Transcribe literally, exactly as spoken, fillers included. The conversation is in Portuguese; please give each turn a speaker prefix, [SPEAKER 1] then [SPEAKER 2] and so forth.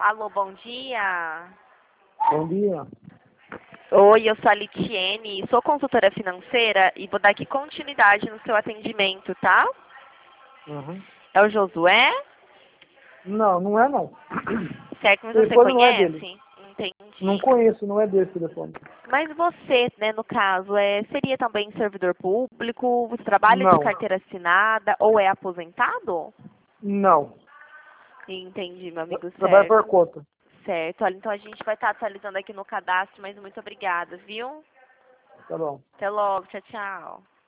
[SPEAKER 1] Alô, bom dia.
[SPEAKER 2] Bom dia.
[SPEAKER 1] Oi, eu sou a Litiene, sou consultora financeira e vou dar aqui continuidade no seu atendimento, tá?
[SPEAKER 2] Uhum.
[SPEAKER 1] É o Josué?
[SPEAKER 2] Não, não é não.
[SPEAKER 1] Certo, mas
[SPEAKER 2] O
[SPEAKER 1] você
[SPEAKER 2] telefone não é dele.
[SPEAKER 1] conhece? Entendi.
[SPEAKER 2] Não conheço, não é desse telefone.
[SPEAKER 1] Mas você, né, no caso, é, seria também servidor público? Você trabalha de
[SPEAKER 2] Não,
[SPEAKER 1] carteira assinada ou é aposentado?
[SPEAKER 2] não.
[SPEAKER 1] Entendi, meu amigo,
[SPEAKER 2] Trabalho
[SPEAKER 1] certo.
[SPEAKER 2] por conta.
[SPEAKER 1] Certo, olha, então a gente vai estar atualizando aqui no cadastro, mas muito obrigada, viu?
[SPEAKER 2] Tá bom.
[SPEAKER 1] Até logo, tchau, tchau.